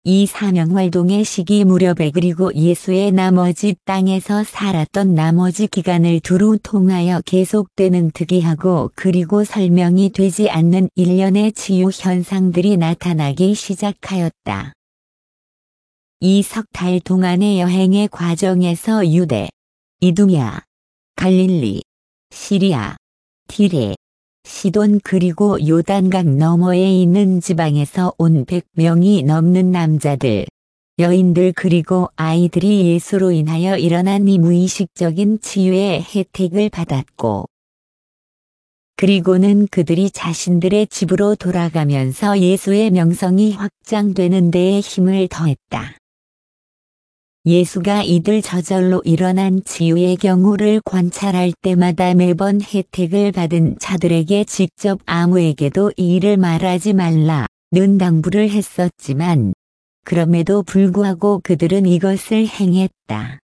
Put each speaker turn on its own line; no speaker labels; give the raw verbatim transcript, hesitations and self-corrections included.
이 사명활동의 시기 무렵에 그리고 예수의 나머지 땅에서 살았던 나머지 기간을 두루 통하여 계속되는 특이하고 그리고 설명이 되지 않는 일련의 치유 현상들이 나타나기 시작하였다. 이 석 달 동안의 여행의 과정에서 유대, 이두냐, 갈릴리, 시리아, 디레, 시돈 그리고 요단강 너머에 있는 지방에서 온 백 명이 넘는 남자들, 여인들 그리고 아이들이 예수로 인하여 일어난 이 무의식적인 치유의 혜택을 받았고, 그리고는 그들이 자신들의 집으로 돌아가면서 예수의 명성이 확장되는 데에 힘을 더했다. 예수가 이들 저절로 일어난 치유의 경우를 관찰할 때마다 매번 혜택을 받은 자들에게 직접 아무에게도 이 일을 말하지 말라는 당부를 했었지만, 그럼에도 불구하고 그들은 이것을 행했다.